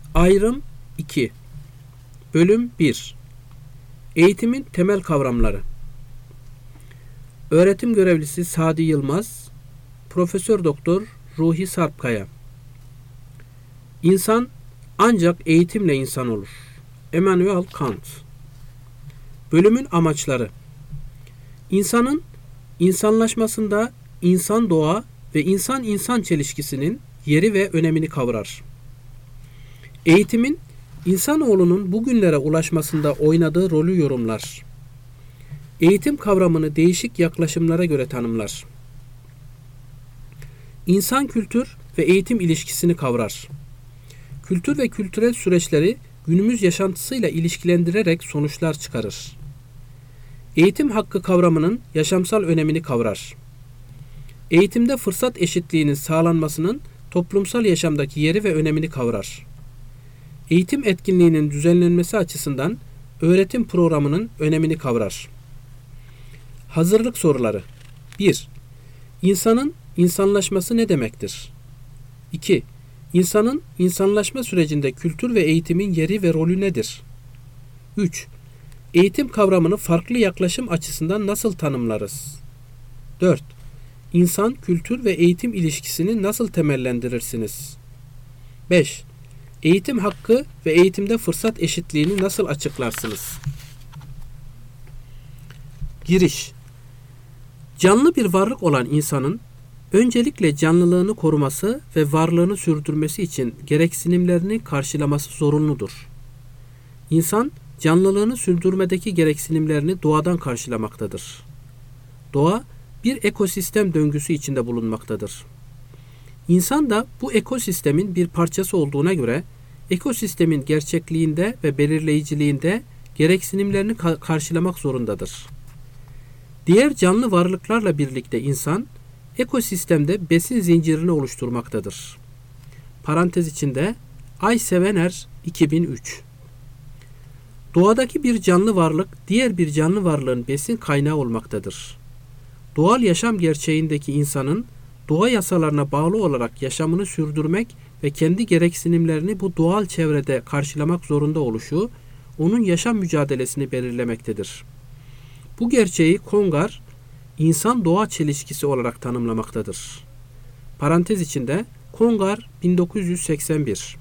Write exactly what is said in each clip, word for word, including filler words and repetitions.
Ayrım iki. Bölüm bir. Eğitimin temel kavramları. Öğretim görevlisi Sadi Yılmaz, Profesör Doktor Ruhi Sarpkaya. İnsan ancak eğitimle insan olur. Immanuel Kant. Bölümün amaçları. İnsanın insanlaşmasında insan doğa ve insan insan çelişkisinin yeri ve önemini kavrar. Eğitimin insanoğlunun bugünlere ulaşmasında oynadığı rolü yorumlar. Eğitim kavramını değişik yaklaşımlara göre tanımlar. İnsan kültür ve eğitim ilişkisini kavrar. Kültür ve kültürel süreçleri günümüz yaşantısıyla ilişkilendirerek sonuçlar çıkarır. Eğitim hakkı kavramının yaşamsal önemini kavrar. Eğitimde fırsat eşitliğinin sağlanmasının toplumsal yaşamdaki yeri ve önemini kavrar. Eğitim etkinliğinin düzenlenmesi açısından öğretim programının önemini kavrar. Hazırlık soruları. bir. İnsanın insanlaşması ne demektir? iki. İnsanın insanlaşma sürecinde kültür ve eğitimin yeri ve rolü nedir? üç. Eğitim kavramını farklı yaklaşım açısından nasıl tanımlarız? dört. İnsan, kültür ve eğitim ilişkisini nasıl temellendirirsiniz? beş. Eğitim hakkı ve eğitimde fırsat eşitliğini nasıl açıklarsınız? Giriş. Canlı bir varlık olan insanın öncelikle canlılığını koruması ve varlığını sürdürmesi için gereksinimlerini karşılaması zorunludur. İnsan, canlılığını sürdürmedeki gereksinimlerini doğadan karşılamaktadır. Doğa, bir ekosistem döngüsü içinde bulunmaktadır. İnsan da bu ekosistemin bir parçası olduğuna göre, ekosistemin gerçekliğinde ve belirleyiciliğinde gereksinimlerini ka- karşılamak zorundadır. Diğer canlı varlıklarla birlikte insan, ekosistemde besin zincirini oluşturmaktadır. Parantez içinde Aysevener iki bin üç. Doğadaki bir canlı varlık, diğer bir canlı varlığın besin kaynağı olmaktadır. Doğal yaşam gerçeğindeki insanın, doğa yasalarına bağlı olarak yaşamını sürdürmek ve kendi gereksinimlerini bu doğal çevrede karşılamak zorunda oluşu, onun yaşam mücadelesini belirlemektedir. Bu gerçeği Congar, insan-doğa çelişkisi olarak tanımlamaktadır. Parantez içinde Congar bin dokuz yüz seksen bir.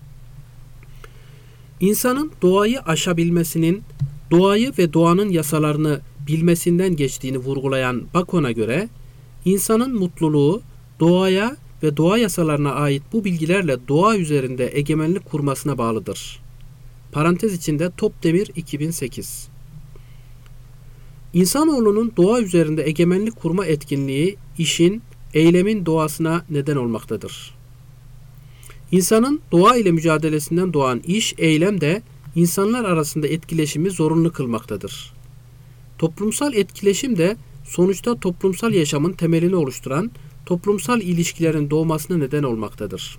İnsanın doğayı aşabilmesinin, doğayı ve doğanın yasalarını bilmesinden geçtiğini vurgulayan Bacon'a göre, insanın mutluluğu, doğaya ve doğa yasalarına ait bu bilgilerle doğa üzerinde egemenlik kurmasına bağlıdır. Parantez içinde Topdemir iki bin sekiz. İnsanoğlunun doğa üzerinde egemenlik kurma etkinliği, işin, eylemin doğasına neden olmaktadır. İnsanın doğa ile mücadelesinden doğan iş, eylem de insanlar arasında etkileşimi zorunlu kılmaktadır. Toplumsal etkileşim de sonuçta toplumsal yaşamın temelini oluşturan toplumsal ilişkilerin doğmasına neden olmaktadır.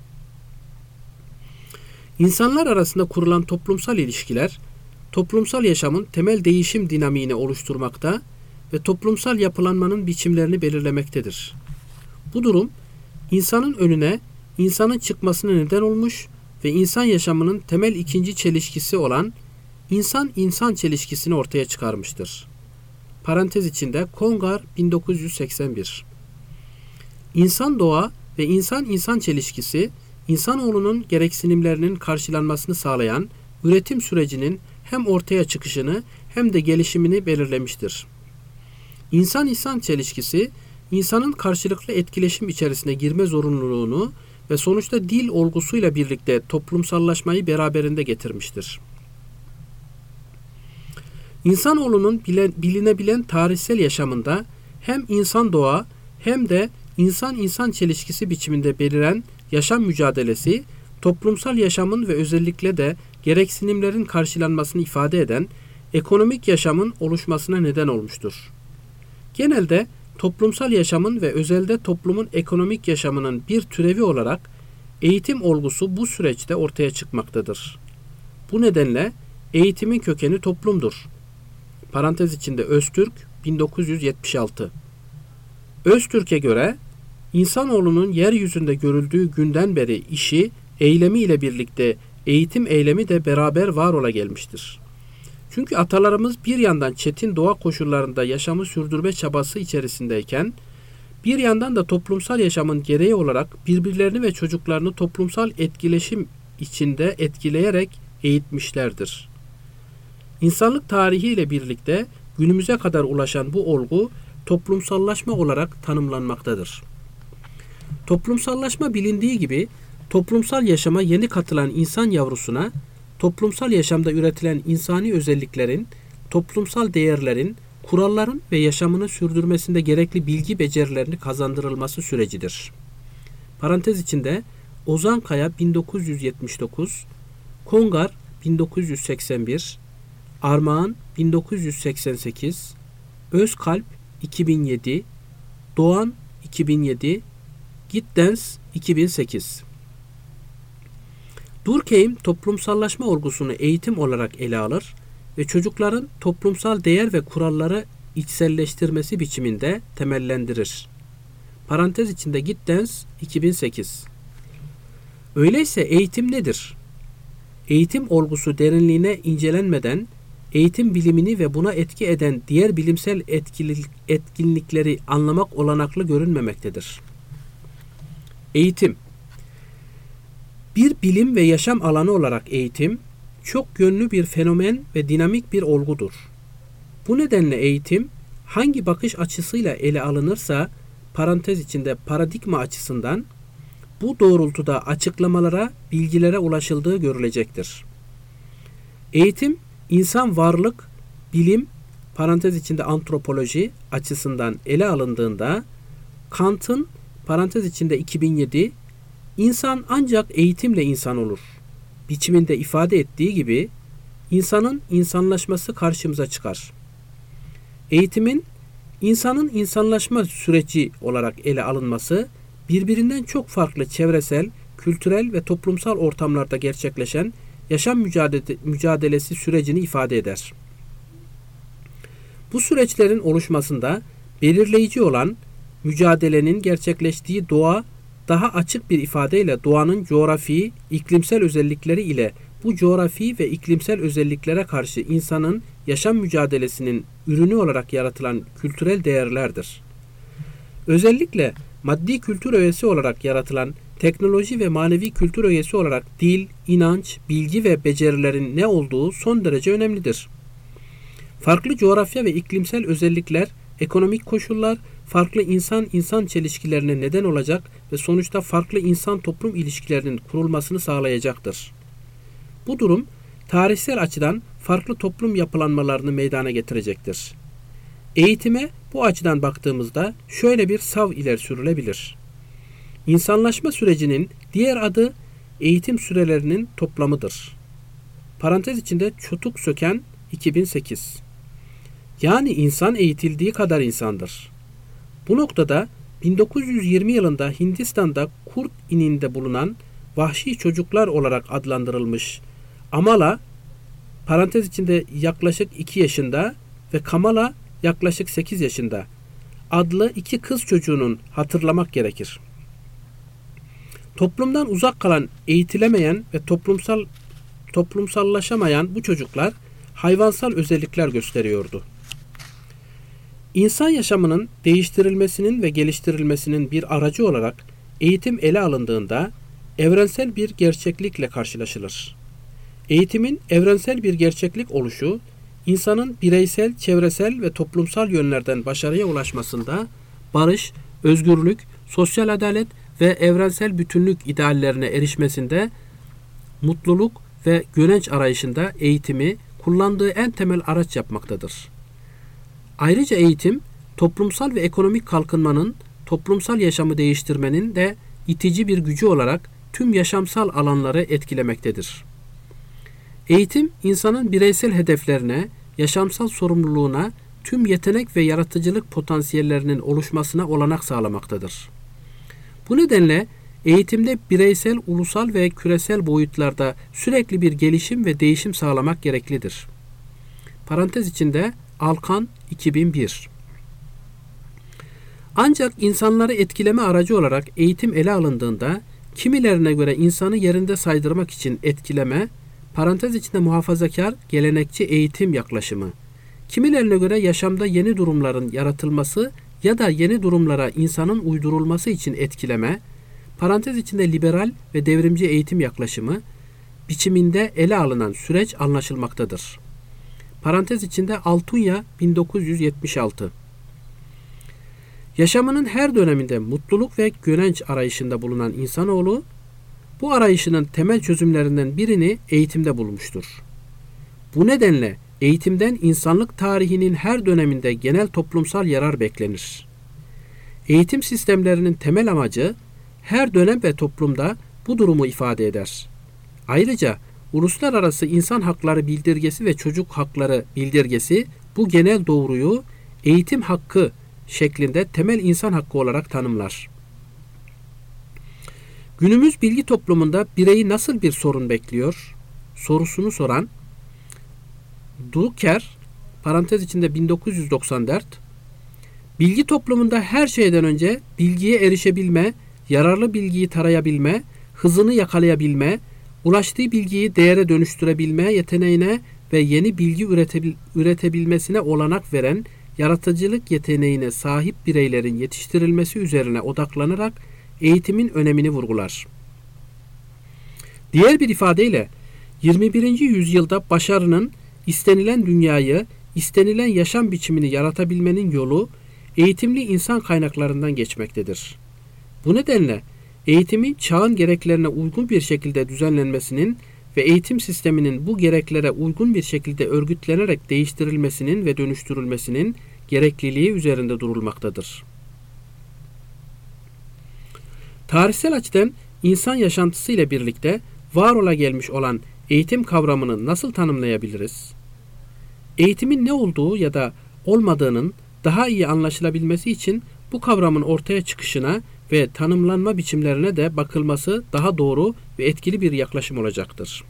İnsanlar arasında kurulan toplumsal ilişkiler, toplumsal yaşamın temel değişim dinamiğini oluşturmakta ve toplumsal yapılanmanın biçimlerini belirlemektedir. Bu durum, insanın önüne insanın çıkmasına neden olmuş ve insan yaşamının temel ikinci çelişkisi olan insan-insan çelişkisini ortaya çıkarmıştır. Parantez içinde Congar bin dokuz yüz seksen bir. İnsan-doğa ve insan-insan çelişkisi, insanoğlunun gereksinimlerinin karşılanmasını sağlayan üretim sürecinin hem ortaya çıkışını hem de gelişimini belirlemiştir. İnsan-insan çelişkisi, insanın karşılıklı etkileşim içerisine girme zorunluluğunu ve sonuçta dil olgusuyla birlikte toplumsallaşmayı beraberinde getirmiştir. İnsanoğlunun bilen, bilinebilen tarihsel yaşamında hem insan-doğa hem de insan-insan çelişkisi biçiminde beliren yaşam mücadelesi, toplumsal yaşamın ve özellikle de gereksinimlerin karşılanmasını ifade eden ekonomik yaşamın oluşmasına neden olmuştur. Genelde toplumsal yaşamın ve özelde toplumun ekonomik yaşamının bir türevi olarak eğitim olgusu bu süreçte ortaya çıkmaktadır. Bu nedenle eğitimin kökeni toplumdur. Parantez içinde Öztürk bin dokuz yüz yetmiş altı. Öztürk'e göre insanoğlunun yeryüzünde görüldüğü günden beri işi eylemi ile birlikte eğitim eylemi de beraber var ola gelmiştir. Çünkü atalarımız bir yandan çetin doğa koşullarında yaşamı sürdürme çabası içerisindeyken, bir yandan da toplumsal yaşamın gereği olarak birbirlerini ve çocuklarını toplumsal etkileşim içinde etkileyerek eğitmişlerdir. İnsanlık tarihiyle birlikte günümüze kadar ulaşan bu olgu toplumsallaşma olarak tanımlanmaktadır. Toplumsallaşma bilindiği gibi toplumsal yaşama yeni katılan insan yavrusuna toplumsal yaşamda üretilen insani özelliklerin, toplumsal değerlerin, kuralların ve yaşamını sürdürmesinde gerekli bilgi becerilerini kazandırılması sürecidir. Parantez içinde Ozan Kaya bin dokuz yüz yetmiş dokuz, Kongar bin dokuz yüz seksen bir, Armağan bin dokuz yüz seksen sekiz, Özkalp iki bin yedi, Doğan iki bin yedi, Giddens iki bin sekiz. Durkheim toplumsallaşma olgusunu eğitim olarak ele alır ve çocukların toplumsal değer ve kuralları içselleştirmesi biçiminde temellendirir. Parantez içinde Giddens iki bin sekiz. Öyleyse eğitim nedir? Eğitim olgusu derinliğine incelenmeden eğitim bilimini ve buna etki eden diğer bilimsel etkinlikleri anlamak olanaklı görünmemektedir. Eğitim bir bilim ve yaşam alanı olarak eğitim, çok yönlü bir fenomen ve dinamik bir olgudur. Bu nedenle eğitim, hangi bakış açısıyla ele alınırsa, parantez içinde paradigma açısından, bu doğrultuda açıklamalara, bilgilere ulaşıldığı görülecektir. Eğitim, insan varlık, bilim, parantez içinde antropoloji açısından ele alındığında, Kant'ın, parantez içinde iki bin yedi, İnsan ancak eğitimle insan olur biçiminde ifade ettiği gibi insanın insanlaşması karşımıza çıkar. Eğitimin insanın insanlaşma süreci olarak ele alınması birbirinden çok farklı çevresel, kültürel ve toplumsal ortamlarda gerçekleşen yaşam mücadele, mücadelesi sürecini ifade eder. Bu süreçlerin oluşmasında belirleyici olan mücadelenin gerçekleştiği doğa, daha açık bir ifadeyle doğanın coğrafi, iklimsel özellikleri ile bu coğrafi ve iklimsel özelliklere karşı insanın yaşam mücadelesinin ürünü olarak yaratılan kültürel değerlerdir. Özellikle maddi kültür öğesi olarak yaratılan teknoloji ve manevi kültür öğesi olarak dil, inanç, bilgi ve becerilerin ne olduğu son derece önemlidir. Farklı coğrafya ve iklimsel özellikler, ekonomik koşullar, farklı insan-insan çelişkilerine neden olacak ve sonuçta farklı insan-toplum ilişkilerinin kurulmasını sağlayacaktır. Bu durum, tarihsel açıdan farklı toplum yapılanmalarını meydana getirecektir. Eğitime bu açıdan baktığımızda şöyle bir sav ileri sürülebilir. İnsanlaşma sürecinin diğer adı eğitim sürelerinin toplamıdır. Parantez içinde Çotuk Söken iki bin sekiz. Yani insan eğitildiği kadar insandır. Bu noktada bin dokuz yüz yirmi yılında Hindistan'da Kurt ininde bulunan vahşi çocuklar olarak adlandırılmış Amala, parantez içinde yaklaşık iki yaşında ve Kamala yaklaşık sekiz yaşında adlı iki kız çocuğunun hatırlamak gerekir. Toplumdan uzak kalan, eğitilemeyen ve toplumsal toplumsallaşamayan bu çocuklar hayvansal özellikler gösteriyordu. İnsan yaşamının değiştirilmesinin ve geliştirilmesinin bir aracı olarak eğitim ele alındığında evrensel bir gerçeklikle karşılaşılır. Eğitimin evrensel bir gerçeklik oluşu, insanın bireysel, çevresel ve toplumsal yönlerden başarıya ulaşmasında barış, özgürlük, sosyal adalet ve evrensel bütünlük ideallerine erişmesinde, mutluluk ve gönenç arayışında eğitimi kullandığı en temel araç yapmaktadır. Ayrıca eğitim, toplumsal ve ekonomik kalkınmanın, toplumsal yaşamı değiştirmenin de itici bir gücü olarak tüm yaşamsal alanları etkilemektedir. Eğitim, insanın bireysel hedeflerine, yaşamsal sorumluluğuna, tüm yetenek ve yaratıcılık potansiyellerinin oluşmasına olanak sağlamaktadır. Bu nedenle eğitimde bireysel, ulusal ve küresel boyutlarda sürekli bir gelişim ve değişim sağlamak gereklidir. Parantez içinde Alkan iki bin bir. Ancak insanları etkileme aracı olarak eğitim ele alındığında kimilerine göre insanı yerinde saydırmak için etkileme, parantez içinde muhafazakar, gelenekçi eğitim yaklaşımı, kimilerine göre yaşamda yeni durumların yaratılması ya da yeni durumlara insanın uydurulması için etkileme, parantez içinde liberal ve devrimci eğitim yaklaşımı biçiminde ele alınan süreç anlaşılmaktadır. Parantez içinde Altunya bin dokuz yüz yetmiş altı. Yaşamının her döneminde mutluluk ve gönenç arayışında bulunan insanoğlu, bu arayışının temel çözümlerinden birini eğitimde bulmuştur. Bu nedenle eğitimden insanlık tarihinin her döneminde genel toplumsal yarar beklenir. Eğitim sistemlerinin temel amacı her dönem ve toplumda bu durumu ifade eder. Ayrıca Uluslararası İnsan Hakları Bildirgesi ve Çocuk Hakları Bildirgesi bu genel doğruyu eğitim hakkı şeklinde temel insan hakkı olarak tanımlar. Günümüz bilgi toplumunda bireyi nasıl bir sorun bekliyor sorusunu soran Drucker, parantez içinde bin dokuz yüz doksan dört, bilgi toplumunda her şeyden önce bilgiye erişebilme, yararlı bilgiyi tarayabilme, hızını yakalayabilme, ulaştığı bilgiyi değere dönüştürebilme yeteneğine ve yeni bilgi üretebil üretebilmesine olanak veren yaratıcılık yeteneğine sahip bireylerin yetiştirilmesi üzerine odaklanarak eğitimin önemini vurgular. Diğer bir ifadeyle yirmi birinci yüzyılda başarının istenilen dünyayı, istenilen yaşam biçimini yaratabilmenin yolu eğitimli insan kaynaklarından geçmektedir. Bu nedenle eğitimin çağın gereklerine uygun bir şekilde düzenlenmesinin ve eğitim sisteminin bu gereklere uygun bir şekilde örgütlenerek değiştirilmesinin ve dönüştürülmesinin gerekliliği üzerinde durulmaktadır. Tarihsel açıdan insan yaşantısı ile birlikte var ola gelmiş olan eğitim kavramını nasıl tanımlayabiliriz? Eğitimin ne olduğu ya da olmadığının daha iyi anlaşılabilmesi için bu kavramın ortaya çıkışına ve tanımlanma biçimlerine de bakılması daha doğru ve etkili bir yaklaşım olacaktır.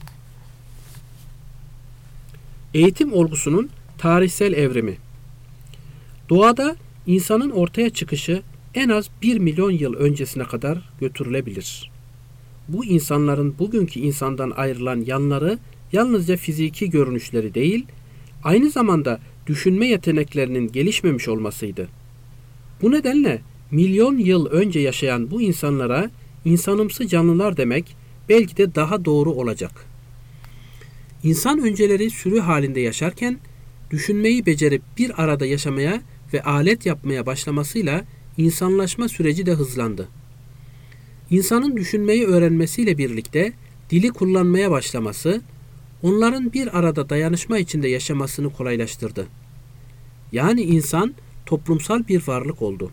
Eğitim olgusunun tarihsel evrimi. Doğada insanın ortaya çıkışı en az bir milyon yıl öncesine kadar götürülebilir. Bu insanların bugünkü insandan ayrılan yanları yalnızca fiziki görünüşleri değil, aynı zamanda düşünme yeteneklerinin gelişmemiş olmasıydı. Bu nedenle milyon yıl önce yaşayan bu insanlara insanımsı canlılar demek belki de daha doğru olacak. İnsan önceleri sürü halinde yaşarken düşünmeyi becerip bir arada yaşamaya ve alet yapmaya başlamasıyla insanlaşma süreci de hızlandı. İnsanın düşünmeyi öğrenmesiyle birlikte dili kullanmaya başlaması, onların bir arada dayanışma içinde yaşamasını kolaylaştırdı. Yani insan toplumsal bir varlık oldu.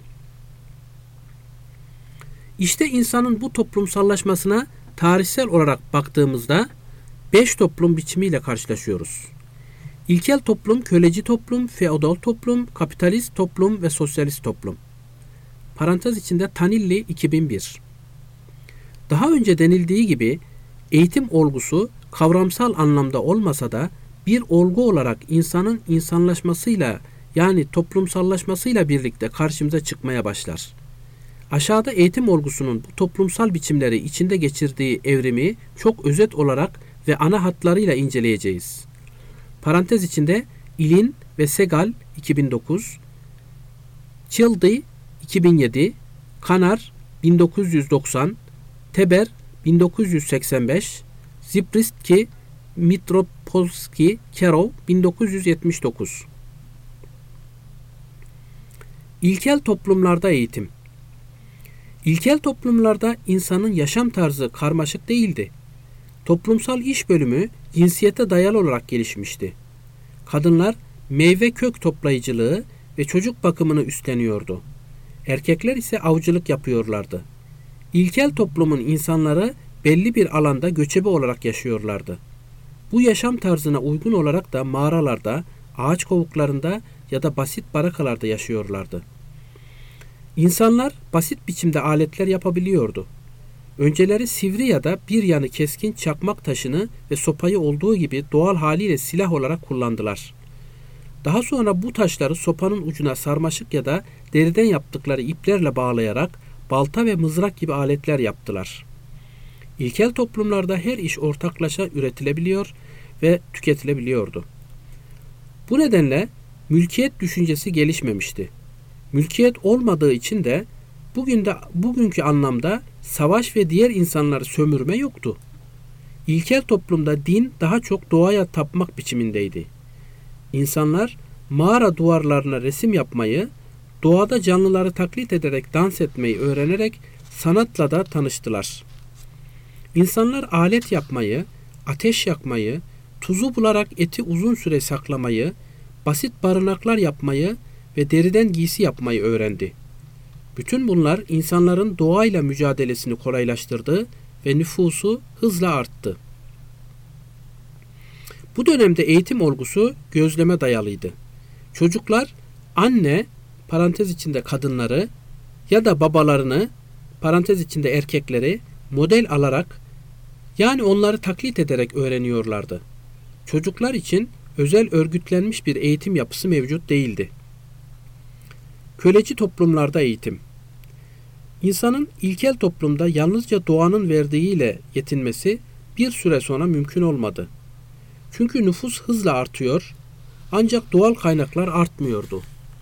İşte insanın bu toplumsallaşmasına tarihsel olarak baktığımızda beş toplum biçimiyle karşılaşıyoruz. İlkel toplum, köleci toplum, feodal toplum, kapitalist toplum ve sosyalist toplum. Parantez içinde Tanilli iki bin bir. Daha önce denildiği gibi eğitim olgusu kavramsal anlamda olmasa da bir olgu olarak insanın insanlaşmasıyla yani toplumsallaşmasıyla birlikte karşımıza çıkmaya başlar. Aşağıda eğitim olgusunun bu toplumsal biçimleri içinde geçirdiği evrimi çok özet olarak ve ana hatlarıyla inceleyeceğiz. Parantez içinde İlin ve Segal iki bin dokuz, Childy iki bin yedi, Kanar bin dokuz yüz doksan, Teber bin dokuz yüz seksen beş, Zipristki, Mitropolski, Kerov bin dokuz yüz yetmiş dokuz. İlkel toplumlarda eğitim. İlkel toplumlarda insanın yaşam tarzı karmaşık değildi. Toplumsal iş bölümü cinsiyete dayalı olarak gelişmişti. Kadınlar meyve kök toplayıcılığı ve çocuk bakımını üstleniyordu. Erkekler ise avcılık yapıyorlardı. İlkel toplumun insanları belli bir alanda göçebe olarak yaşıyorlardı. Bu yaşam tarzına uygun olarak da mağaralarda, ağaç kovuklarında ya da basit barakalarda yaşıyorlardı. İnsanlar basit biçimde aletler yapabiliyordu. Önceleri sivri ya da bir yanı keskin çakmak taşını ve sopayı olduğu gibi doğal haliyle silah olarak kullandılar. Daha sonra bu taşları sopanın ucuna sarmaşık ya da deriden yaptıkları iplerle bağlayarak balta ve mızrak gibi aletler yaptılar. İlkel toplumlarda her iş ortaklaşa üretilebiliyor ve tüketilebiliyordu. Bu nedenle mülkiyet düşüncesi gelişmemişti. Mülkiyet olmadığı için de bugün de bugünkü anlamda savaş ve diğer insanları sömürme yoktu. İlkel toplumda din daha çok doğaya tapmak biçimindeydi. İnsanlar mağara duvarlarına resim yapmayı, doğada canlıları taklit ederek dans etmeyi öğrenerek sanatla da tanıştılar. İnsanlar alet yapmayı, ateş yakmayı, tuzu bularak eti uzun süre saklamayı, basit barınaklar yapmayı ve deriden giysi yapmayı öğrendi. Bütün bunlar insanların doğayla mücadelesini kolaylaştırdı ve nüfusu hızla arttı. Bu dönemde eğitim olgusu gözleme dayalıydı. Çocuklar anne, parantez içinde kadınları ya da babalarını, parantez içinde erkekleri model alarak, yani onları taklit ederek öğreniyorlardı. Çocuklar için özel örgütlenmiş bir eğitim yapısı mevcut değildi. Köleci toplumlarda eğitim. İnsanın ilkel toplumda yalnızca doğanın verdiğiyle yetinmesi bir süre sonra mümkün olmadı. Çünkü nüfus hızla artıyor, ancak doğal kaynaklar artmıyordu.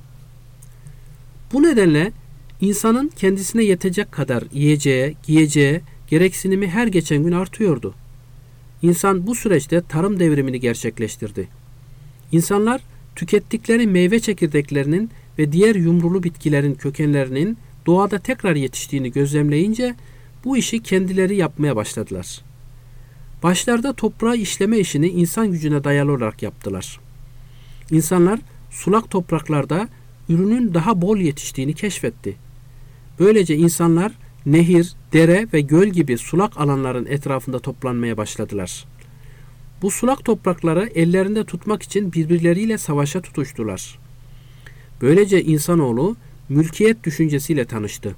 Bu nedenle insanın kendisine yetecek kadar yiyeceği, giyeceği gereksinimi her geçen gün artıyordu. İnsan bu süreçte tarım devrimini gerçekleştirdi. İnsanlar tükettikleri meyve çekirdeklerinin ve diğer yumrulu bitkilerin kökenlerinin doğada tekrar yetiştiğini gözlemleyince bu işi kendileri yapmaya başladılar. Başlarda toprağı işleme işini insan gücüne dayalı olarak yaptılar. İnsanlar sulak topraklarda ürünün daha bol yetiştiğini keşfetti. Böylece insanlar nehir, dere ve göl gibi sulak alanların etrafında toplanmaya başladılar. Bu sulak toprakları ellerinde tutmak için birbirleriyle savaşa tutuştular. Böylece insanoğlu mülkiyet düşüncesiyle tanıştı.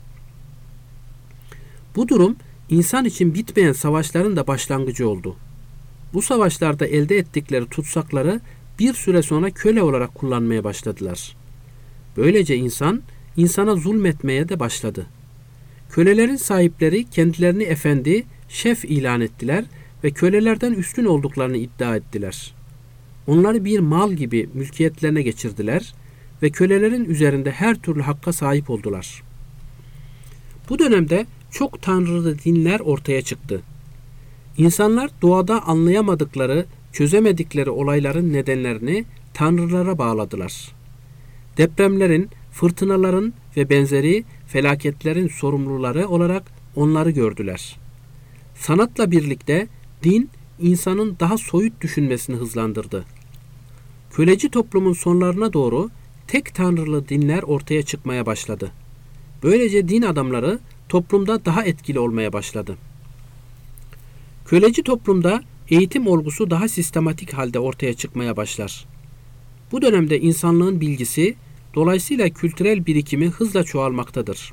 Bu durum insan için bitmeyen savaşların da başlangıcı oldu. Bu savaşlarda elde ettikleri tutsakları bir süre sonra köle olarak kullanmaya başladılar. Böylece insan, insana zulmetmeye de başladı. Kölelerin sahipleri kendilerini efendi, şef ilan ettiler ve kölelerden üstün olduklarını iddia ettiler. Onları bir mal gibi mülkiyetlerine geçirdiler ve kölelerin üzerinde her türlü hakka sahip oldular. Bu dönemde çok tanrılı dinler ortaya çıktı. İnsanlar doğada anlayamadıkları, çözemedikleri olayların nedenlerini tanrılara bağladılar. Depremlerin, fırtınaların ve benzeri felaketlerin sorumluları olarak onları gördüler. Sanatla birlikte din, insanın daha soyut düşünmesini hızlandırdı. Köleci toplumun sonlarına doğru tek tanrılı dinler ortaya çıkmaya başladı. Böylece din adamları toplumda daha etkili olmaya başladı. Köleci toplumda eğitim olgusu daha sistematik halde ortaya çıkmaya başlar. Bu dönemde insanlığın bilgisi, dolayısıyla kültürel birikimi hızla çoğalmaktadır.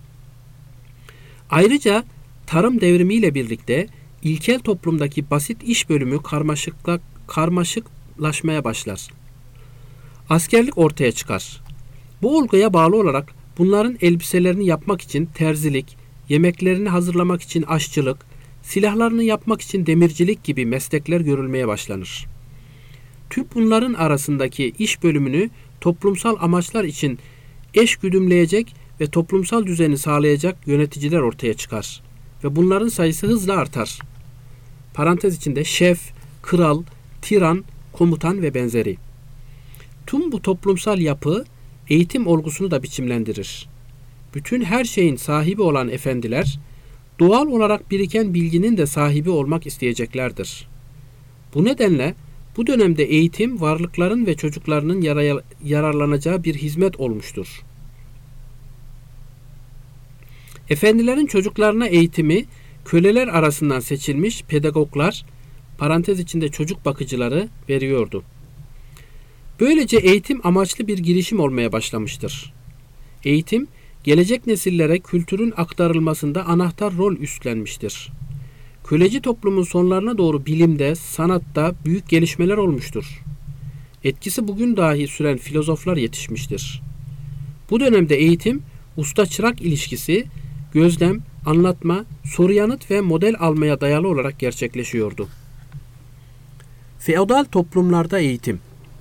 Ayrıca tarım devrimiyle birlikte ilkel toplumdaki basit iş bölümü karmaşıkla, karmaşıklaşmaya başlar. Askerlik ortaya çıkar. Bu olguya bağlı olarak bunların elbiselerini yapmak için terzilik, yemeklerini hazırlamak için aşçılık, silahlarını yapmak için demircilik gibi meslekler görülmeye başlanır. Tüm bunların arasındaki iş bölümünü toplumsal amaçlar için eş güdümleyecek ve toplumsal düzeni sağlayacak yöneticiler ortaya çıkar ve bunların sayısı hızla artar. Parantez içinde şef, kral, tiran, komutan ve benzeri. Tüm bu toplumsal yapı eğitim olgusunu da biçimlendirir. Bütün her şeyin sahibi olan efendiler, doğal olarak biriken bilginin de sahibi olmak isteyeceklerdir. Bu nedenle bu dönemde eğitim varlıkların ve çocuklarının yararlanacağı bir hizmet olmuştur. Efendilerin çocuklarına eğitimi köleler arasından seçilmiş pedagoglar, parantez içinde çocuk bakıcıları veriyordu. Böylece eğitim amaçlı bir girişim olmaya başlamıştır. Eğitim, gelecek nesillere kültürün aktarılmasında anahtar rol üstlenmiştir. Köleci toplumun sonlarına doğru bilimde, sanatta büyük gelişmeler olmuştur. Etkisi bugün dahi süren filozoflar yetişmiştir. Bu dönemde eğitim, usta-çırak ilişkisi gözlem, anlatma, soru yanıt ve model almaya dayalı olarak gerçekleşiyordu. Feodal toplumlarda eğitim.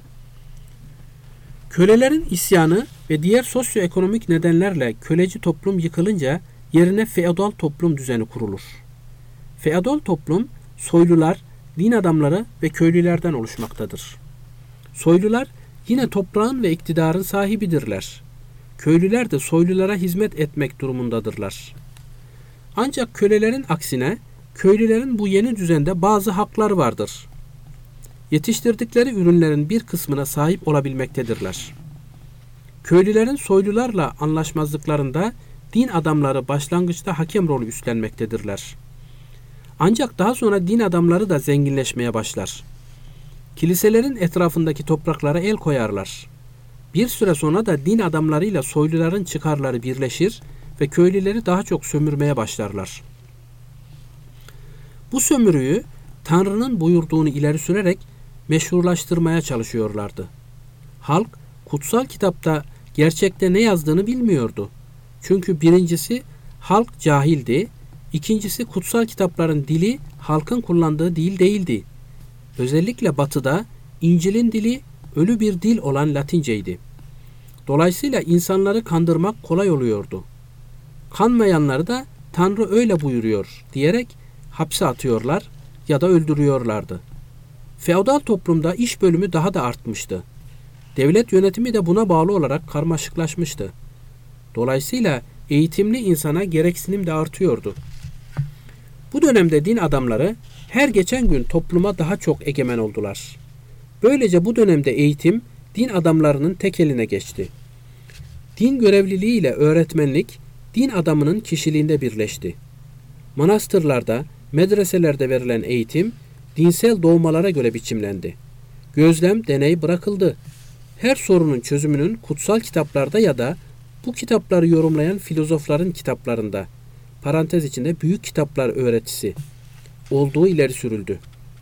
Kölelerin isyanı ve diğer sosyoekonomik nedenlerle köleci toplum yıkılınca yerine feodal toplum düzeni kurulur. Feodal toplum soylular, din adamları ve köylülerden oluşmaktadır. Soylular yine toprağın ve iktidarın sahibidirler. Köylüler de soylulara hizmet etmek durumundadırlar. Ancak kölelerin aksine köylülerin bu yeni düzende bazı haklar vardır. Yetiştirdikleri ürünlerin bir kısmına sahip olabilmektedirler. Köylülerin soylularla anlaşmazlıklarında din adamları başlangıçta hakem rolü üstlenmektedirler. Ancak daha sonra din adamları da zenginleşmeye başlar. Kiliselerin etrafındaki topraklara el koyarlar. Bir süre sonra da din adamlarıyla soyluların çıkarları birleşir ve köylüleri daha çok sömürmeye başlarlar. Bu sömürüyü Tanrı'nın buyurduğunu ileri sürerek meşrulaştırmaya çalışıyorlardı. Halk kutsal kitapta gerçekte ne yazdığını bilmiyordu. Çünkü birincisi halk cahildi, ikincisi kutsal kitapların dili halkın kullandığı dil değildi. Özellikle Batı'da İncil'in dili ölü bir dil olan Latinceydi. Dolayısıyla insanları kandırmak kolay oluyordu. Kanmayanları da Tanrı öyle buyuruyor diyerek hapse atıyorlar ya da öldürüyorlardı. Feodal toplumda iş bölümü daha da artmıştı. Devlet yönetimi de buna bağlı olarak karmaşıklaşmıştı. Dolayısıyla eğitimli insana gereksinim de artıyordu. Bu dönemde din adamları her geçen gün topluma daha çok egemen oldular. Böylece bu dönemde eğitim din adamlarının tek eline geçti. Din görevliliği ile öğretmenlik din adamının kişiliğinde birleşti. Manastırlarda, medreselerde verilen eğitim dinsel doğmalara göre biçimlendi. Gözlem, deney bırakıldı. Her sorunun çözümünün kutsal kitaplarda ya da bu kitapları yorumlayan filozofların kitaplarında, parantez içinde büyük kitaplar öğretisi olduğu ileri sürüldü.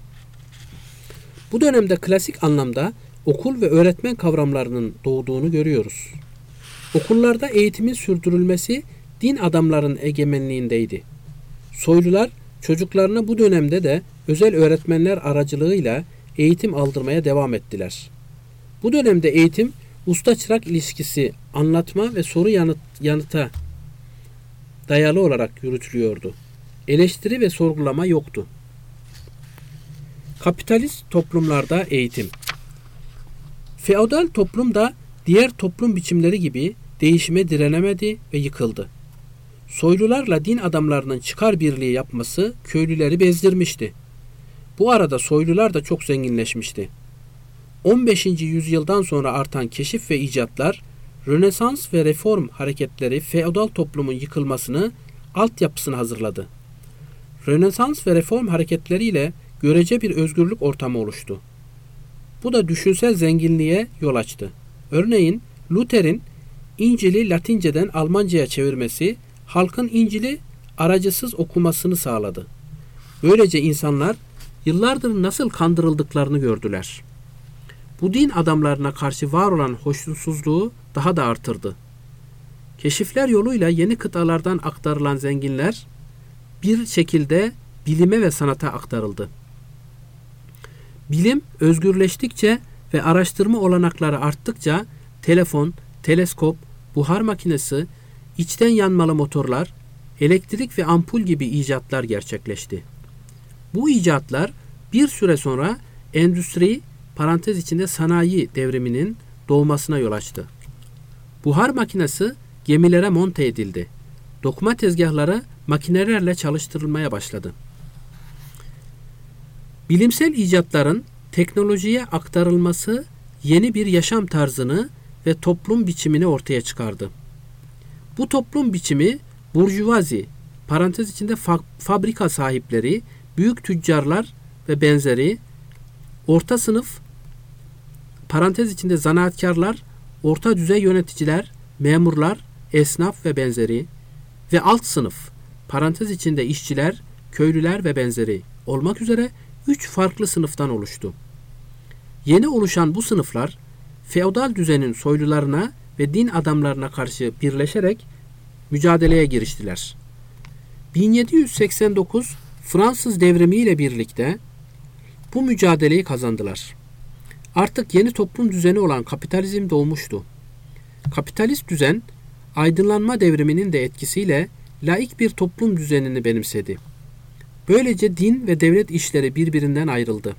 Bu dönemde klasik anlamda okul ve öğretmen kavramlarının doğduğunu görüyoruz. Okullarda eğitimin sürdürülmesi din adamların egemenliğindeydi. Soylular çocuklarına bu dönemde de özel öğretmenler aracılığıyla eğitim aldırmaya devam ettiler. Bu dönemde eğitim usta-çırak ilişkisi anlatma ve soru yanıt, yanıta dayalı olarak yürütülüyordu. Eleştiri ve sorgulama yoktu. Kapitalist toplumlarda eğitim. Feodal toplum da diğer toplum biçimleri gibi değişime direnemedi ve yıkıldı. Soylularla din adamlarının çıkar birliği yapması köylüleri bezdirmişti. Bu arada soylular da çok zenginleşmişti. on beşinci yüzyıldan sonra artan keşif ve icatlar, Rönesans ve reform hareketleri feodal toplumun yıkılmasını, altyapısını hazırladı. Rönesans ve reform hareketleriyle görece bir özgürlük ortamı oluştu. Bu da düşünsel zenginliğe yol açtı. Örneğin Luther'in İncil'i Latinceden Almanca'ya çevirmesi, halkın İncil'i aracısız okumasını sağladı. Böylece insanlar yıllardır nasıl kandırıldıklarını gördüler. Bu din adamlarına karşı var olan hoşnutsuzluğu daha da artırdı. Keşifler yoluyla yeni kıtalardan aktarılan zenginler bir şekilde bilime ve sanata aktarıldı. Bilim özgürleştikçe ve araştırma olanakları arttıkça telefon, teleskop, buhar makinesi, içten yanmalı motorlar, elektrik ve ampul gibi icatlar gerçekleşti. Bu icatlar bir süre sonra endüstri, parantez içinde sanayi devriminin doğmasına yol açtı. Buhar makinesi gemilere monte edildi. Dokuma tezgahları makinelerle çalıştırılmaya başladı. Bilimsel icatların teknolojiye aktarılması yeni bir yaşam tarzını ve toplum biçimini ortaya çıkardı. Bu toplum biçimi burjuvazi, parantez içinde fa- fabrika sahipleri, büyük tüccarlar ve benzeri, orta sınıf, parantez içinde zanaatkarlar, orta düzey yöneticiler, memurlar, esnaf ve benzeri ve alt sınıf, parantez içinde işçiler, köylüler ve benzeri olmak üzere üç farklı sınıftan oluştu. Yeni oluşan bu sınıflar, feodal düzenin soylularına ve din adamlarına karşı birleşerek mücadeleye giriştiler. bin yedi yüz seksen dokuz Fransız devrimi ile birlikte bu mücadeleyi kazandılar. Artık yeni toplum düzeni olan kapitalizm doğmuştu. Kapitalist düzen, aydınlanma devriminin de etkisiyle laik bir toplum düzenini benimsedi. Böylece din ve devlet işleri birbirinden ayrıldı.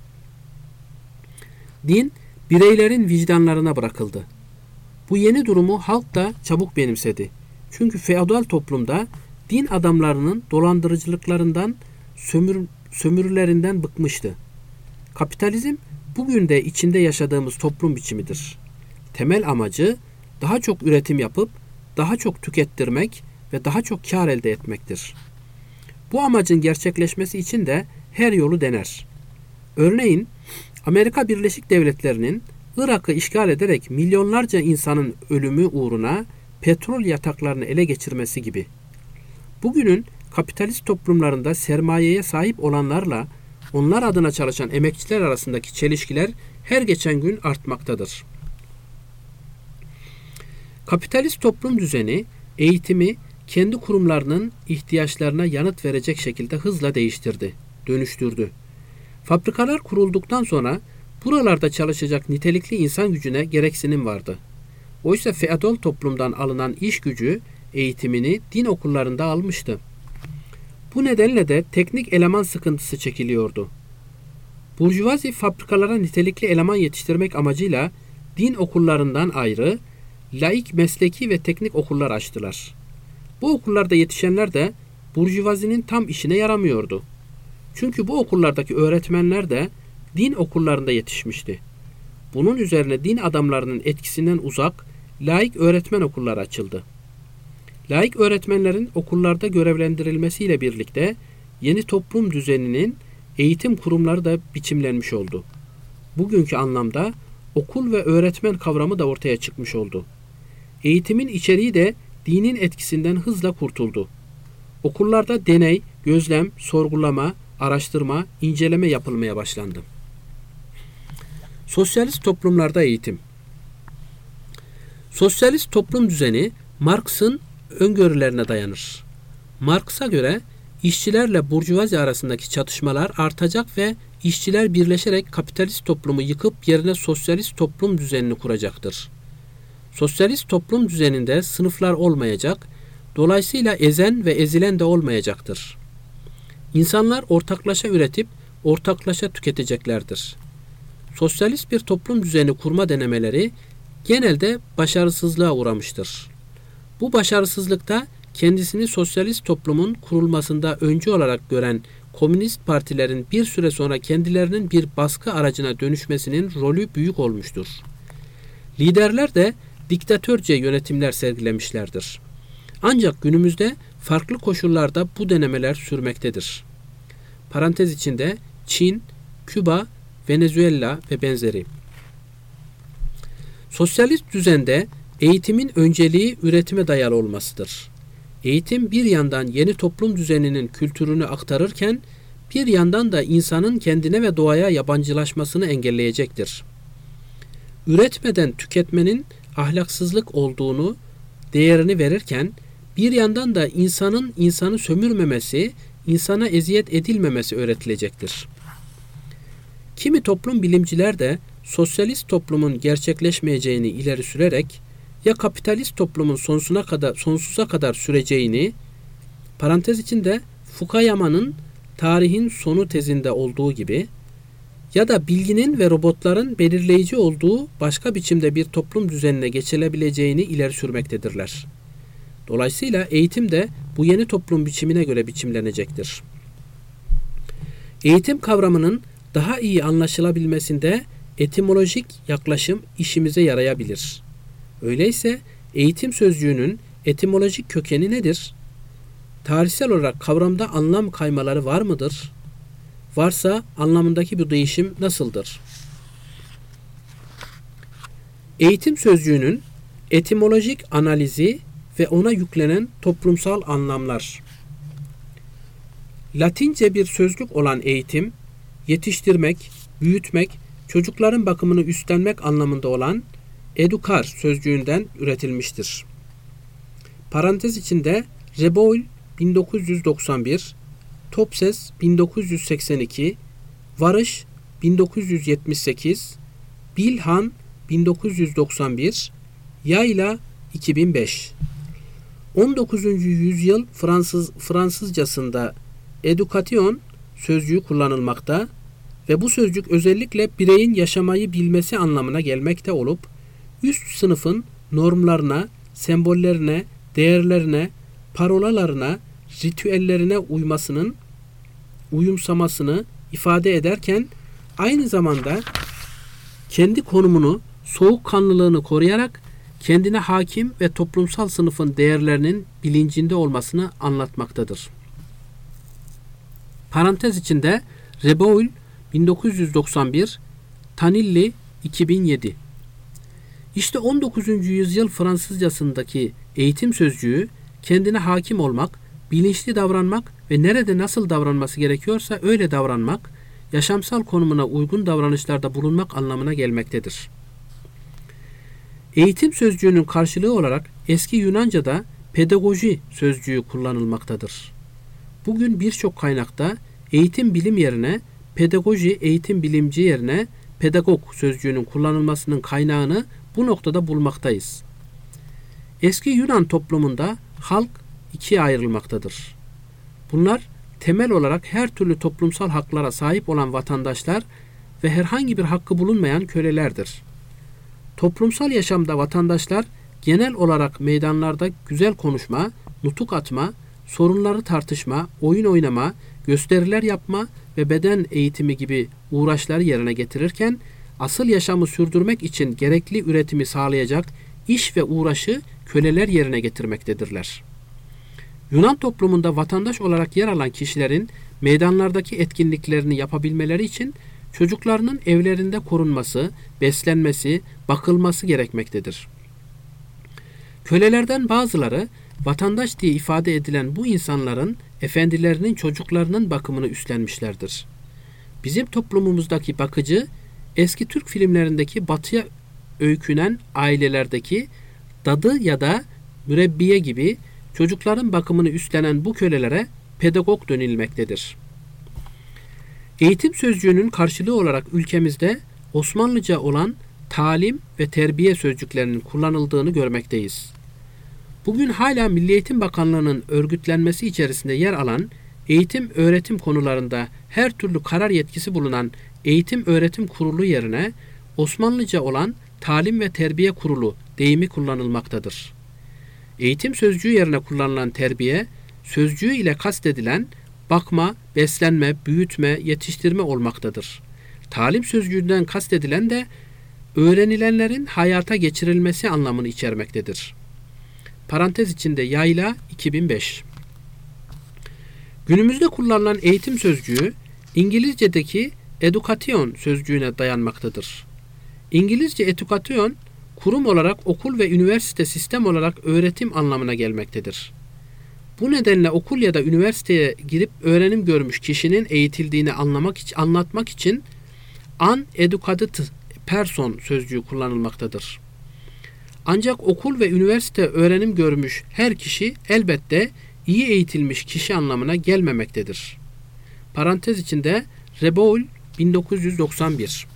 Din, bireylerin vicdanlarına bırakıldı. Bu yeni durumu halk da çabuk benimsedi. Çünkü feodal toplumda din adamlarının dolandırıcılıklarından, sömür, sömürülerinden bıkmıştı. Kapitalizm, bugün de içinde yaşadığımız toplum biçimidir. Temel amacı, daha çok üretim yapıp, daha çok tükettirmek ve daha çok kar elde etmektir. Bu amacın gerçekleşmesi için de her yolu dener. Örneğin, Amerika Birleşik Devletleri'nin Irak'ı işgal ederek milyonlarca insanın ölümü uğruna petrol yataklarını ele geçirmesi gibi. Bugünün kapitalist toplumlarında sermayeye sahip olanlarla onlar adına çalışan emekçiler arasındaki çelişkiler her geçen gün artmaktadır. Kapitalist toplum düzeni, eğitimi kendi kurumlarının ihtiyaçlarına yanıt verecek şekilde hızla değiştirdi, dönüştürdü. Fabrikalar kurulduktan sonra buralarda çalışacak nitelikli insan gücüne gereksinim vardı. Oysa feodal toplumdan alınan iş gücü eğitimini din okullarında almıştı. Bu nedenle de teknik eleman sıkıntısı çekiliyordu. Burjuvazi fabrikalara nitelikli eleman yetiştirmek amacıyla din okullarından ayrı, laik mesleki ve teknik okullar açtılar. Bu okullarda yetişenler de burjuvazinin tam işine yaramıyordu. Çünkü bu okullardaki öğretmenler de din okullarında yetişmişti. Bunun üzerine din adamlarının etkisinden uzak, laik öğretmen okulları açıldı. Laik öğretmenlerin okullarda görevlendirilmesiyle birlikte yeni toplum düzeninin eğitim kurumları da biçimlenmiş oldu. Bugünkü anlamda okul ve öğretmen kavramı da ortaya çıkmış oldu. Eğitimin içeriği de dinin etkisinden hızla kurtuldu. Okullarda deney, gözlem, sorgulama, araştırma, inceleme yapılmaya başlandı. Sosyalist toplumlarda eğitim. Sosyalist toplum düzeni Marx'ın öngörülerine dayanır. Marx'a göre işçilerle burjuvazi arasındaki çatışmalar artacak ve işçiler birleşerek kapitalist toplumu yıkıp yerine sosyalist toplum düzenini kuracaktır. Sosyalist toplum düzeninde sınıflar olmayacak, dolayısıyla ezen ve ezilen de olmayacaktır. İnsanlar ortaklaşa üretip ortaklaşa tüketeceklerdir. Sosyalist bir toplum düzeni kurma denemeleri genelde başarısızlığa uğramıştır. Bu başarısızlıkta kendisini sosyalist toplumun kurulmasında öncü olarak gören komünist partilerin bir süre sonra kendilerinin bir baskı aracına dönüşmesinin rolü büyük olmuştur. Liderler de diktatörce yönetimler sergilemişlerdir. Ancak günümüzde farklı koşullarda bu denemeler sürmektedir. Parantez içinde Çin, Küba, Venezuela ve benzeri. Sosyalist düzende eğitimin önceliği üretime dayalı olmasıdır. Eğitim bir yandan yeni toplum düzeninin kültürünü aktarırken bir yandan da insanın kendine ve doğaya yabancılaşmasını engelleyecektir. Üretmeden tüketmenin ahlaksızlık olduğunu, değerini verirken bir yandan da insanın insanı sömürmemesi, insana eziyet edilmemesi öğretilecektir. Kimi toplum bilimciler de sosyalist toplumun gerçekleşmeyeceğini ileri sürerek ya kapitalist toplumun sonsuza kadar sonsuza kadar süreceğini, parantez içinde Fukuyama'nın tarihin sonu tezinde olduğu gibi, ya da bilginin ve robotların belirleyici olduğu başka biçimde bir toplum düzenine geçilebileceğini ileri sürmektedirler. Dolayısıyla eğitim de bu yeni toplum biçimine göre biçimlenecektir. Eğitim kavramının daha iyi anlaşılabilmesinde etimolojik yaklaşım işimize yarayabilir. Öyleyse eğitim sözcüğünün etimolojik kökeni nedir? Tarihsel olarak kavramda anlam kaymaları var mıdır? Varsa anlamındaki bu değişim nasıldır? Eğitim sözcüğünün etimolojik analizi ve ona yüklenen toplumsal anlamlar. Latince bir sözcük olan eğitim, yetiştirmek, büyütmek, çocukların bakımını üstlenmek anlamında olan educar sözcüğünden üretilmiştir. Parantez içinde reboil bin dokuz yüz doksan bir, Topses bin dokuz yüz seksen iki, Varış bin dokuz yüz yetmiş sekiz, Bilhan bin dokuz yüz doksan bir, Yayla iki bin beş. on dokuzuncu yüzyıl Fransız Fransızcasında edukasyon sözcüğü kullanılmakta ve bu sözcük özellikle bireyin yaşamayı bilmesi anlamına gelmekte olup üst sınıfın normlarına, sembollerine, değerlerine, parolalarına, ritüellerine uymasının, uyumsamasını ifade ederken aynı zamanda kendi konumunu, soğukkanlılığını koruyarak kendine hakim ve toplumsal sınıfın değerlerinin bilincinde olmasını anlatmaktadır. Parantez içinde Reboul bin dokuz yüz doksan bir, Tanilli iki bin yedi. İşte on dokuzuncu yüzyıl Fransızcasındaki eğitim sözcüğü kendine hakim olmak, bilinçli davranmak ve nerede nasıl davranması gerekiyorsa öyle davranmak, yaşamsal konumuna uygun davranışlarda bulunmak anlamına gelmektedir. Eğitim sözcüğünün karşılığı olarak eski Yunanca'da pedagoji sözcüğü kullanılmaktadır. Bugün birçok kaynakta eğitim bilim yerine pedagoji, eğitim bilimci yerine pedagog sözcüğünün kullanılmasının kaynağını bu noktada bulmaktayız. Eski Yunan toplumunda halk ikiye ayrılmaktadır. Bunlar temel olarak her türlü toplumsal haklara sahip olan vatandaşlar ve herhangi bir hakkı bulunmayan kölelerdir. Toplumsal yaşamda vatandaşlar genel olarak meydanlarda güzel konuşma, nutuk atma, sorunları tartışma, oyun oynama, gösteriler yapma ve beden eğitimi gibi uğraşları yerine getirirken asıl yaşamı sürdürmek için gerekli üretimi sağlayacak iş ve uğraşı köleler yerine getirmektedirler. Yunan toplumunda vatandaş olarak yer alan kişilerin meydanlardaki etkinliklerini yapabilmeleri için çocuklarının evlerinde korunması, beslenmesi, bakılması gerekmektedir. Kölelerden bazıları vatandaş diye ifade edilen bu insanların efendilerinin çocuklarının bakımını üstlenmişlerdir. Bizim toplumumuzdaki bakıcı, eski Türk filmlerindeki batıya öykünen ailelerdeki dadı ya da mürebbiye gibi çocukların bakımını üstlenen bu kölelere pedagog denilmektedir. Eğitim sözcüğünün karşılığı olarak ülkemizde Osmanlıca olan talim ve terbiye sözcüklerinin kullanıldığını görmekteyiz. Bugün hala Milli Eğitim Bakanlığı'nın örgütlenmesi içerisinde yer alan eğitim öğretim konularında her türlü karar yetkisi bulunan Eğitim Öğretim Kurulu yerine Osmanlıca olan Talim ve Terbiye Kurulu deyimi kullanılmaktadır. Eğitim sözcüğü yerine kullanılan terbiye, sözcüğü ile kastedilen bakma, beslenme, büyütme, yetiştirme olmaktadır. Talim sözcüğünden kastedilen de öğrenilenlerin hayata geçirilmesi anlamını içermektedir. Parantez içinde Yayla iki bin beş. Günümüzde kullanılan eğitim sözcüğü İngilizce'deki education sözcüğüne dayanmaktadır. İngilizce education, kurum olarak okul ve üniversite sistem olarak öğretim anlamına gelmektedir. Bu nedenle okul ya da üniversiteye girip öğrenim görmüş kişinin eğitildiğini anlamak için, anlatmak için uneducated person sözcüğü kullanılmaktadır. Ancak okul ve üniversite öğrenim görmüş her kişi elbette iyi eğitilmiş kişi anlamına gelmemektedir. Parantez içinde Reboul bin dokuz yüz doksan bir.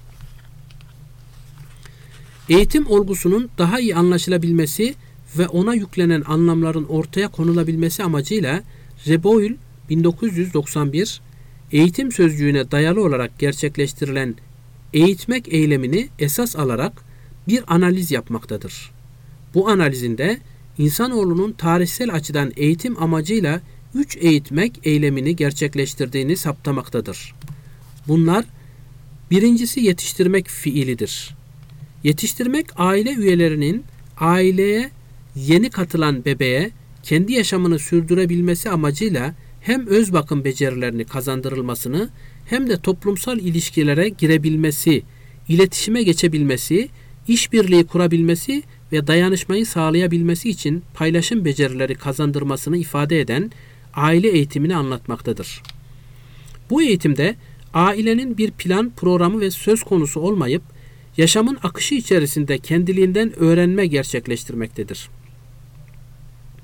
Eğitim olgusunun daha iyi anlaşılabilmesi ve ona yüklenen anlamların ortaya konulabilmesi amacıyla Reboul bin dokuz yüz doksan bir, eğitim sözcüğüne dayalı olarak gerçekleştirilen eğitmek eylemini esas alarak bir analiz yapmaktadır. Bu analizinde insanoğlunun tarihsel açıdan eğitim amacıyla üç eğitmek eylemini gerçekleştirdiğini saptamaktadır. Bunlar, birincisi yetiştirmek fiilidir. Yetiştirmek, aile üyelerinin aileye yeni katılan bebeğe kendi yaşamını sürdürebilmesi amacıyla hem öz bakım becerilerini kazandırılmasını hem de toplumsal ilişkilere girebilmesi, iletişime geçebilmesi, işbirliği kurabilmesi ve dayanışmayı sağlayabilmesi için paylaşım becerileri kazandırmasını ifade eden aile eğitimini anlatmaktadır. Bu eğitimde ailenin bir plan, programı ve söz konusu olmayıp yaşamın akışı içerisinde kendiliğinden öğrenme gerçekleştirmektedir.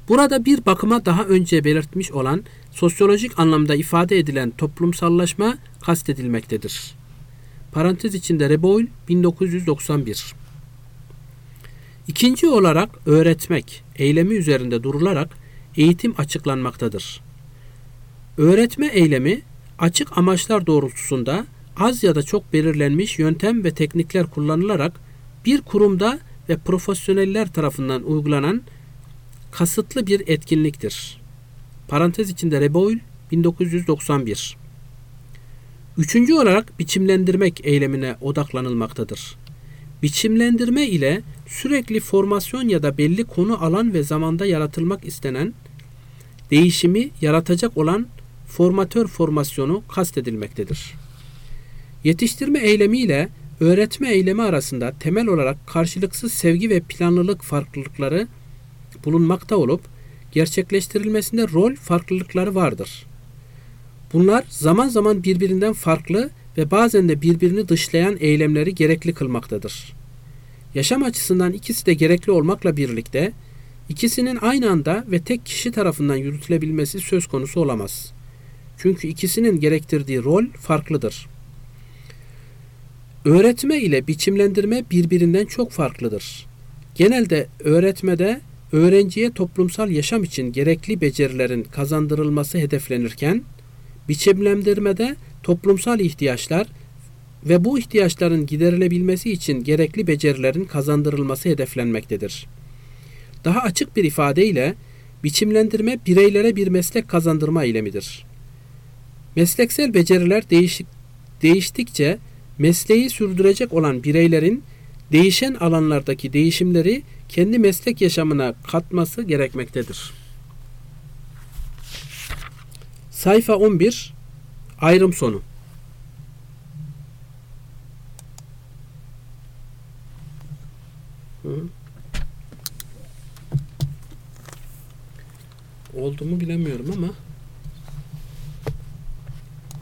Burada bir bakıma daha önce belirtmiş olan sosyolojik anlamda ifade edilen toplumsallaşma kastedilmektedir. Parantez içinde Reboul bin dokuz yüz doksan bir. İkinci olarak öğretmek eylemi üzerinde durularak eğitim açıklanmaktadır. Öğretme eylemi açık amaçlar doğrultusunda az ya da çok belirlenmiş yöntem ve teknikler kullanılarak bir kurumda ve profesyoneller tarafından uygulanan kasıtlı bir etkinliktir. Parantez içinde Reboul bin dokuz yüz doksan bir. Üçüncü olarak biçimlendirmek eylemine odaklanılmaktadır. Biçimlendirme ile sürekli formasyon ya da belli konu, alan ve zamanda yaratılmak istenen değişimi yaratacak olan formatör formasyonu kastedilmektedir. Yetiştirme eylemi ile öğretme eylemi arasında temel olarak karşılıksız sevgi ve planlılık farklılıkları bulunmakta olup gerçekleştirilmesinde rol farklılıkları vardır. Bunlar zaman zaman birbirinden farklı ve bazen de birbirini dışlayan eylemleri gerekli kılmaktadır. Yaşam açısından ikisi de gerekli olmakla birlikte ikisinin aynı anda ve tek kişi tarafından yürütülebilmesi söz konusu olamaz. Çünkü ikisinin gerektirdiği rol farklıdır. Öğretme ile biçimlendirme birbirinden çok farklıdır. Genelde öğretmede öğrenciye toplumsal yaşam için gerekli becerilerin kazandırılması hedeflenirken, biçimlendirmede toplumsal ihtiyaçlar ve bu ihtiyaçların giderilebilmesi için gerekli becerilerin kazandırılması hedeflenmektedir. Daha açık bir ifadeyle biçimlendirme bireylere bir meslek kazandırma eylemidir. Mesleksel beceriler değişik, değiştikçe mesleği sürdürecek olan bireylerin değişen alanlardaki değişimleri kendi meslek yaşamına katması gerekmektedir. Sayfa on bir. Ayrım sonu. Hı. Oldu mu bilemiyorum ama